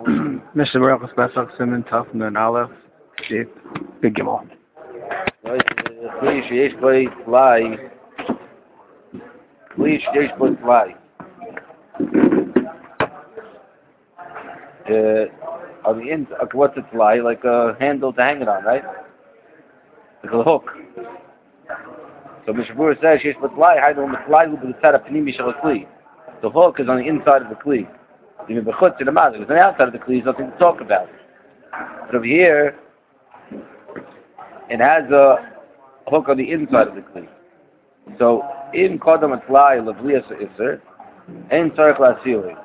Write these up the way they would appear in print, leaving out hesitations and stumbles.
Mr. Baruch Pesach Simon Tuf and Aleph Sheep Big Gimel. כלי שיש בו טלאי, כלי שיש בו טלאי. On the end, what's a tly? Like a handle to hang it on, right? Like a hook. So Mishabur says, "She's but tly. How do the tly will be the tzad pnimi shel kli? The hook is on the inside of the kli. Even bechutz in the mouth. It's on the outside of the kli. There's nothing to talk about. But over here, it has a hook on the inside of the kli. So in kodam tly lavlias iser, en tzarich la'asili.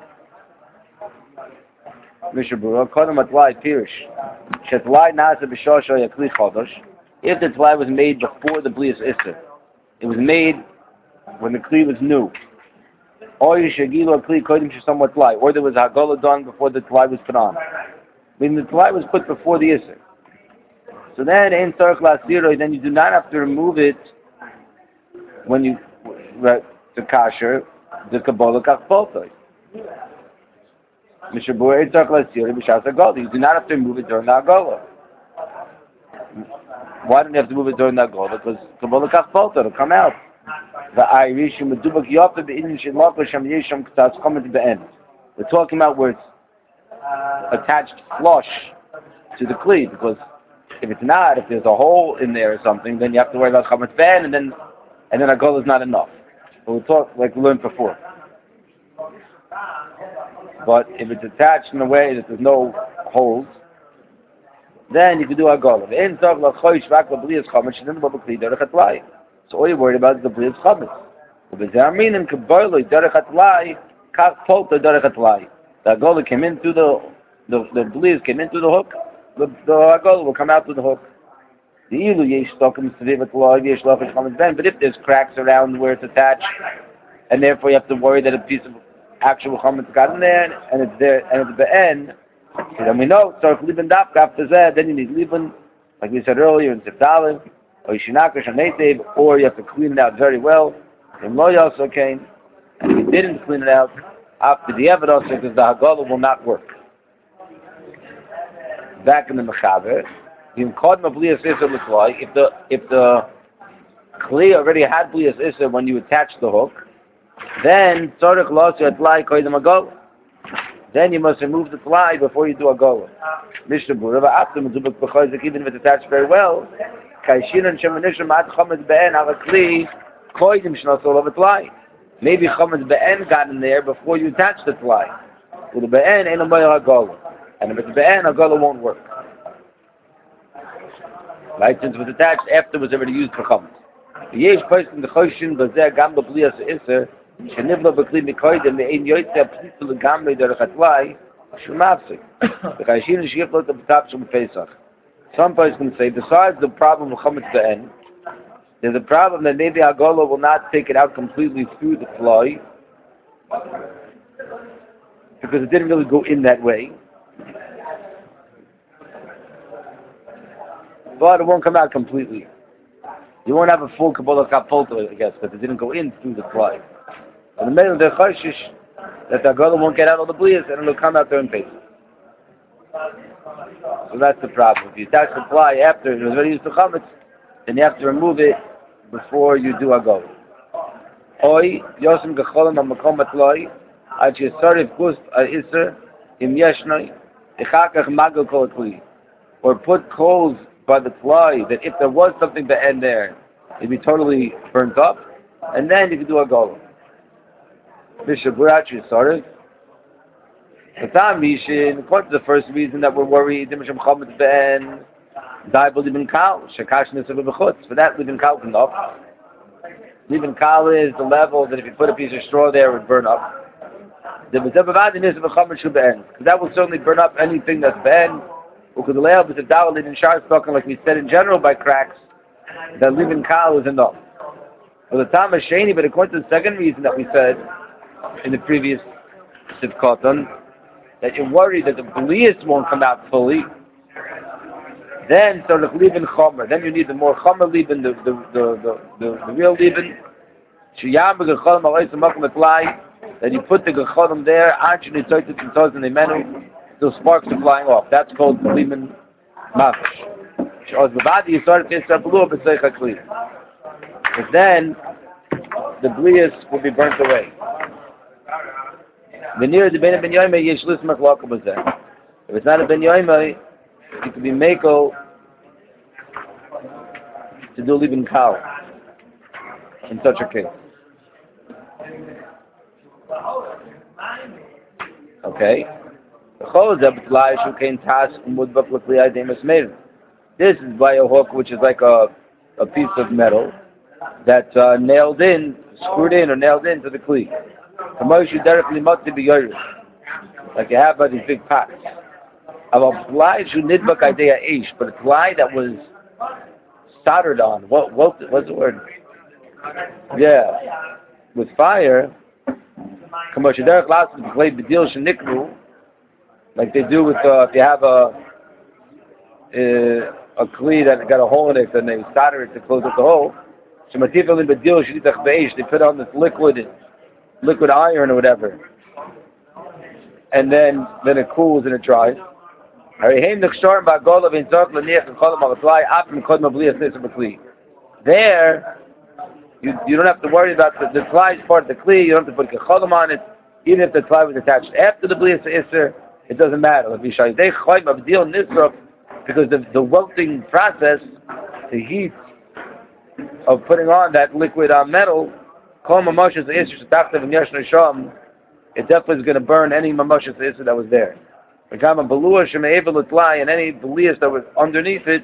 Mishabura, kodam tly pirish. Shetly nasa b'shosho yakli chodosh. If the tly was made before the blias iser, it was made when the kli was new. Or yishagilo kli kodim somewhat tly, or there was a hagolah done before the tly was put on. Meaning the tly was put before the iser. So then in tzarich la'asili, then you do not have to remove it when you to kasher the kabbalah kachpoltoi. You do not have to move it during the Agola. Why don't you have to move it during the Agola? Because Kabbalah Kachpolta, it'll come out. The Irish, we're talking about where it's attached flush to the Kli, because if it's not, if there's a hole in there or something, then you have to worry about Chametz Ben, and then Agola is not enough. But we'll talk like we learned before. But if it's attached in a way that there's no holes, then you can do a golem. So all you're worried about is the blias chametz. The golem came in through the blias came in through the hook. The golem will come out through the hook. But if there's cracks around where it's attached, and therefore you have to worry that a piece of actual chametz got in there, and it's there, and it's be'en. So then we know. So if liben dafka after that, then you need liben, like we said earlier in Siftalim, or yishinakash hanetev, or you have to clean it out very well. And lo also came, and if you didn't clean it out after the evid also, because the hagala will not work. Back in the mechaber, the kodma blias iser l'tloi. If the kli already had blias iser when you attach the hook, then then you must remove the fly before you do a gola. Mishnah Berurah, after Mezubak B'chayzik, even if it's attached very well, maybe Chametz Be'en got in there before you attach the fly. With the Be'en, ain't no gola. And if it's Be'en, a gola won't work. Right? Since it was attached after it was already used for Chametz. Yesh person the Choshin Bazeh Gam B'Blias Iser, שנבלו בכלי מקודם, ואין יוצא פליטו לגמרי דרך התוואי, שהוא מפסיק. וחיישים נשיך לו את הבטח של בפסח. Some person can say, besides the problem of Chametz Be'en, there's a problem that maybe Agola will not take it out completely through the fly, because it didn't really go in that way. But it won't come out completely. You won't have a full Kabbalah Kapolta, I guess, because it didn't go in through the fly. In the middle of the choshish, that the Agola won't get out all the blias, and it'll come out there in Pesach. So that's the problem. If you attach the fly after it was already used to chametz, then you have to remove it before you do Agola. Oy yosim gecholim ha'makom atloi ad shesarif gust ha'isser im yeshnoi echakach magel kol kli. Or put coals by the fly that if there was something to end there, it'd be totally burnt up, and then you can do Agola. Bishop Burachi started. According to the first reason that we're worried, for that liben kal can up. Liben kal is the level that if you put a piece of straw there, it would burn up. Because that will certainly burn up anything that's ben. Because the layout is a dawalid in shar spoken, like we said in general by cracks, that liben kal is enough. For the time of sheni, but according to the second reason that we said in the previous Sivkotan, that you're worried that the blias won't come out fully, then sort of liben chomer. Then you need the more chomer liben, the real liben. Then you put the gecholim there, actually toilet and toes in the menu, the sparks are flying off. That's called Liman Mamash. But then the blias will be burnt away. If it's not a ben yoimai, it could be mako to do liban kal in such a case. Okay. This is by a hook, which is like a piece of metal that's nailed in, screwed in, or nailed into the kli. Like you have by these big pots. But a fly that was soldered on. What's the word? Yeah, with fire. Like they do with if you have a kli that got a hole in it and they solder it to close up the hole. They put on this liquid iron or whatever, and then it cools and it dries. There, you don't have to worry about the fly is part of the kli. You don't have to put kecholim on it, even if the fly was attached after the blias iser. It doesn't matter. Because the welting process, the heat of putting on that liquid metal, it definitely is going to burn any mamashas iser that was there. And any blias that was underneath it,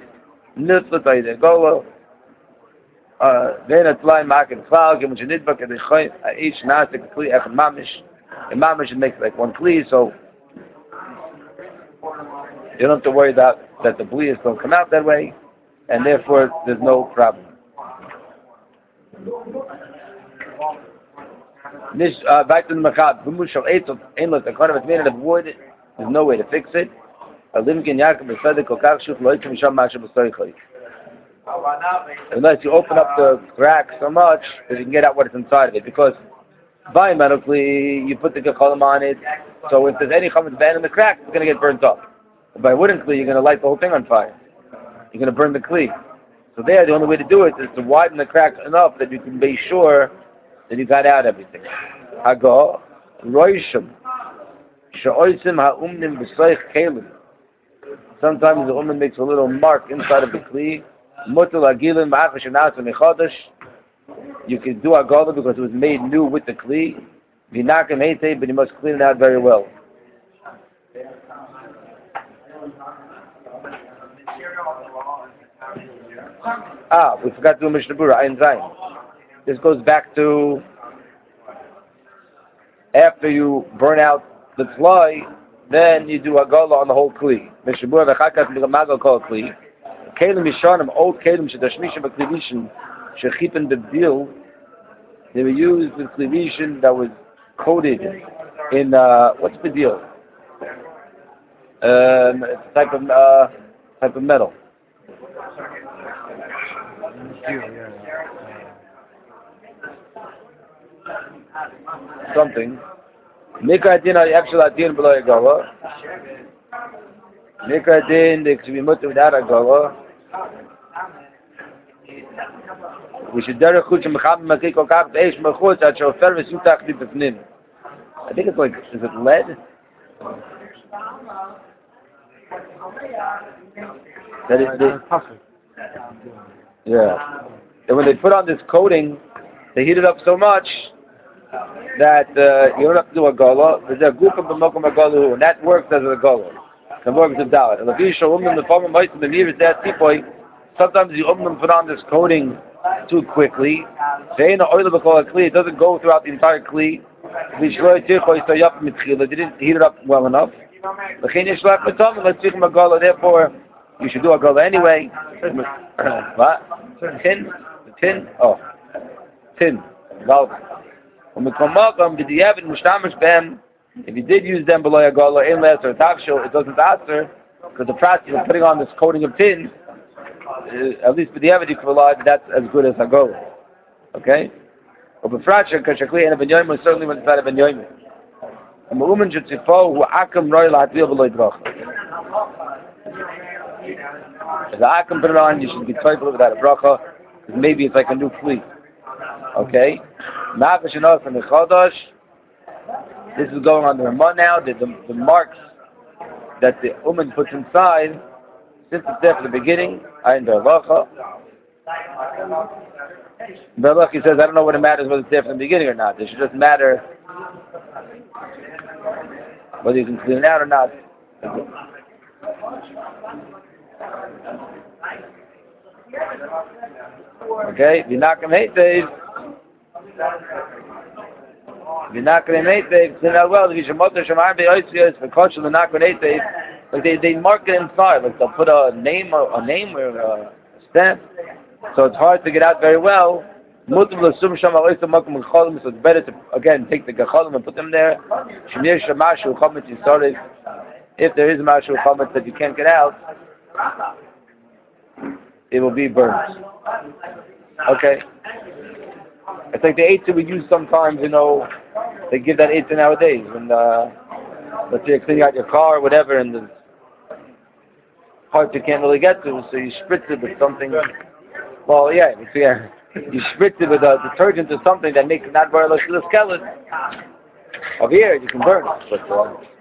then it's like market cloud, and mamish it makes like one kli, so you don't have to worry that the blias don't come out that way, and therefore there's no problem. Back to the machad. There's no way to fix it. Unless you open up the crack so much that you can get out what is inside of it. Because biomedically, you put the kecholim on it, so if there's any chametz band in the crack, it's going to get burnt up. But by wooden kli, you're going to light the whole thing on fire. You're going to burn the kli. So there, the only way to do it is to widen the crack enough that you can be sure that you got out everything. Hago, roishim, she'oisim ha'umnim b'soich kelim. Sometimes the woman makes a little mark inside of the kli. You can do agala because it was made new with the kli. But you must clean it out very well. We forgot to do Mishnah Berurah, Ayin Zayin. This goes back to after you burn out the fly, then you do agala on the whole kli. Mishnah Berurah v'chakas mi'gamagal kol kli. Kelim Yishanim, old Kelim, Shedashmisha B'Klivishin, Shechipen B'Bdil, they were used with Klivishin that was coated in, what's B'Dil? It's a type of metal. Something. Nikra Din Actual Din below Agala. Nikra Din, they should be mutter without Agala. We should derech chutz mechab makik okab beish mechutz at shofer v'sutach b'pnim. I think it's like, is it lead? That is yeah. And when they put on this coating, they heat it up so much that you don't have to do a gala. There's a group of b'mokum agalu, and that works as a gala. The works of dalit. And the visha the former meisim the nearest that tipoy. Sometimes you put on this coating too quickly. It doesn't go throughout the entire kli. They didn't heat it up well enough. Therefore, you should do a gala anyway. What? Tin? Tin? Oh. Tin. If you did use them below a gala, or tavshil, it doesn't answer because the process of putting on this coating of tin, at least for the evidence you can rely that that's as good as a gala. Okay? But b'fracha, kashakli and a ben yoyim, certainly when it's not a ben yoyim. And Ma'uman Jutzifo, who Akam Roy Latvil Beloy Bracha. If the Akam put it on, you should be thankful without a bracha, because maybe it's like a new flea. Okay? Nakash enough from the Chodosh. This is going on the Ramah now. The marks that the woman puts inside, since it's there from the beginning, I in the halacha. The halacha says, I don't know what it matters whether it's there from the beginning or not. It should just matter whether you can clean it out or not. Okay, Vinakam Heitev. Vinakam Heitev. Clean out well. If you should motor Shemar Be'oitzios for kosher Vinakam Heitev. Like they mark it inside, like they'll put a name or a stamp, so it's hard to get out very well. So it's better to again take the gacholim and put them there. If there is mashu chametz that you can't get out, it will be burned. Okay, it's like the eitzah we use sometimes. They give that eitzah nowadays when let's say you're cleaning out your car or whatever, and the parts you can't really get to, so you spritz it with something. Well, yeah, you spritz it with a detergent or something that makes it not very much of the skeleton. Over here, you can burn it, but